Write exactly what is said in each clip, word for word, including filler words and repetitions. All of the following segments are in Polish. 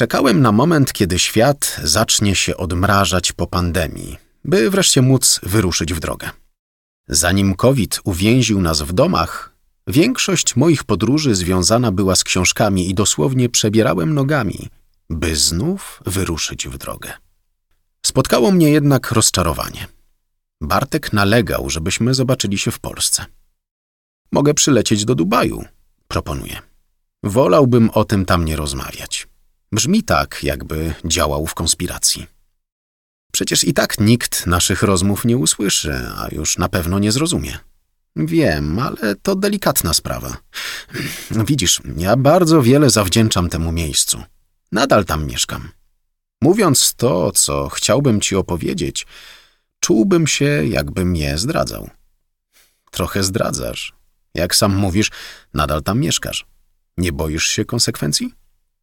Czekałem na moment, kiedy świat zacznie się odmrażać po pandemii, by wreszcie móc wyruszyć w drogę. Zanim COVID uwięził nas w domach, większość moich podróży związana była z książkami i dosłownie przebierałem nogami, by znów wyruszyć w drogę. Spotkało mnie jednak rozczarowanie. Bartek nalegał, żebyśmy zobaczyli się w Polsce. Mogę przylecieć do Dubaju, proponuję. Wolałbym o tym tam nie rozmawiać. Brzmi tak, jakby działał w konspiracji. Przecież i tak nikt naszych rozmów nie usłyszy, a już na pewno nie zrozumie. Wiem, ale to delikatna sprawa. Widzisz, ja bardzo wiele zawdzięczam temu miejscu. Nadal tam mieszkam. Mówiąc to, co chciałbym ci opowiedzieć, czułbym się, jakbym je zdradzał. Trochę zdradzasz. Jak sam mówisz, nadal tam mieszkasz. Nie boisz się konsekwencji?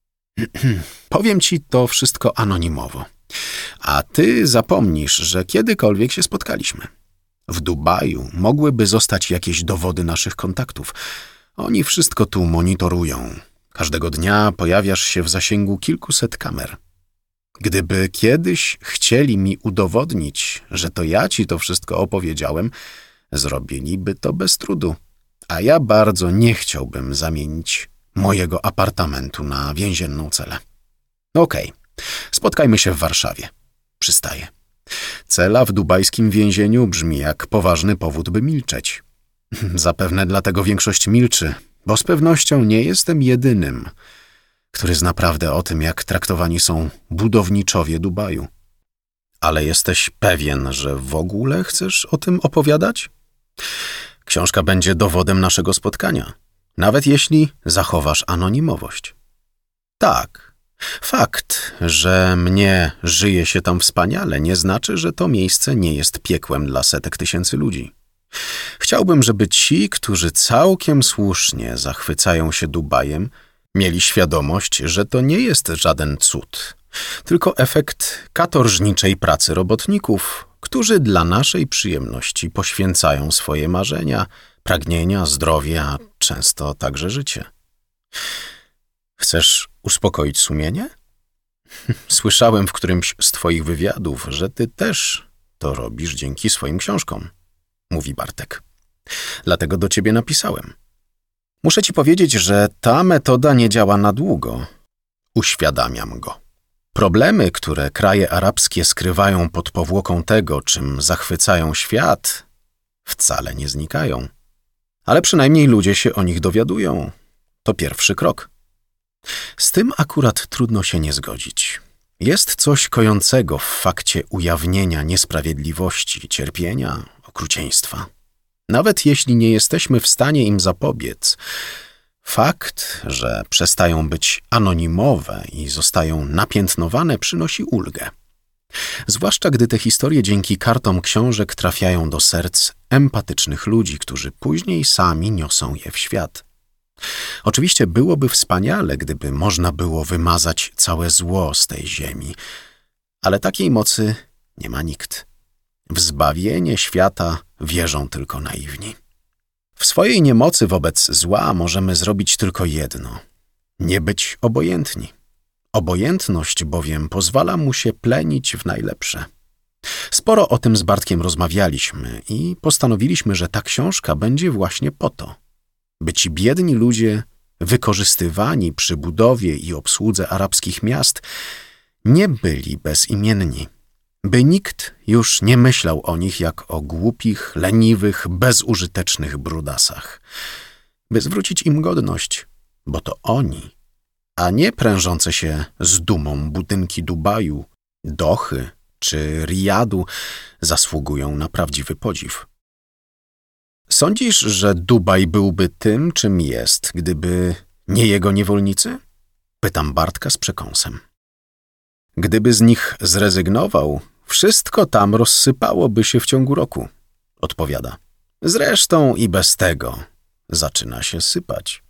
Powiem ci to wszystko anonimowo. A ty zapomnisz, że kiedykolwiek się spotkaliśmy. W Dubaju mogłyby zostać jakieś dowody naszych kontaktów. Oni wszystko tu monitorują. Każdego dnia pojawiasz się w zasięgu kilkuset kamer. Gdyby kiedyś chcieli mi udowodnić, że to ja ci to wszystko opowiedziałem, zrobiliby to bez trudu. A ja bardzo nie chciałbym zamienić mojego apartamentu na więzienną celę. Okej, spotkajmy się w Warszawie. Przystaję. Cela w dubajskim więzieniu brzmi jak poważny powód, by milczeć. Zapewne dlatego większość milczy, bo z pewnością nie jestem jedynym, który zna prawdę o tym, jak traktowani są budowniczowie Dubaju. Ale jesteś pewien, że w ogóle chcesz o tym opowiadać? Książka będzie dowodem naszego spotkania, nawet jeśli zachowasz anonimowość. Tak, fakt, że mnie żyje się tam wspaniale, nie znaczy, że to miejsce nie jest piekłem dla setek tysięcy ludzi. Chciałbym, żeby ci, którzy całkiem słusznie zachwycają się Dubajem, mieli świadomość, że to nie jest żaden cud, tylko efekt katorżniczej pracy robotników, którzy dla naszej przyjemności poświęcają swoje marzenia, pragnienia, zdrowie, a często także życie. Chcesz uspokoić sumienie? Słyszałem w którymś z twoich wywiadów, że ty też to robisz dzięki swoim książkom, mówi Bartek. Dlatego do ciebie napisałem. Muszę ci powiedzieć, że ta metoda nie działa na długo. Uświadamiam go. Problemy, które kraje arabskie skrywają pod powłoką tego, czym zachwycają świat, wcale nie znikają. Ale przynajmniej ludzie się o nich dowiadują. To pierwszy krok. Z tym akurat trudno się nie zgodzić. Jest coś kojącego w fakcie ujawnienia niesprawiedliwości, cierpienia, okrucieństwa. Nawet jeśli nie jesteśmy w stanie im zapobiec, fakt, że przestają być anonimowe i zostają napiętnowane, przynosi ulgę. Zwłaszcza gdy te historie dzięki kartom książek trafiają do serc empatycznych ludzi, którzy później sami niosą je w świat. Oczywiście byłoby wspaniale, gdyby można było wymazać całe zło z tej ziemi, ale takiej mocy nie ma nikt. W zbawienie świata wierzą tylko naiwni. W swojej niemocy wobec zła możemy zrobić tylko jedno – nie być obojętni. Obojętność bowiem pozwala mu się plenić w najlepsze. Sporo o tym z Bartkiem rozmawialiśmy i postanowiliśmy, że ta książka będzie właśnie po to, by ci biedni ludzie wykorzystywani przy budowie i obsłudze arabskich miast nie byli bezimienni, by nikt już nie myślał o nich jak o głupich, leniwych, bezużytecznych brudasach, by zwrócić im godność, bo to oni, a nie prężące się z dumą budynki Dubaju, Dochy czy Rijadu zasługują na prawdziwy podziw. Sądzisz, że Dubaj byłby tym, czym jest, gdyby nie jego niewolnicy? Pytam Bartka z przekąsem. Gdyby z nich zrezygnował, wszystko tam rozsypałoby się w ciągu roku, odpowiada. Zresztą i bez tego zaczyna się sypać.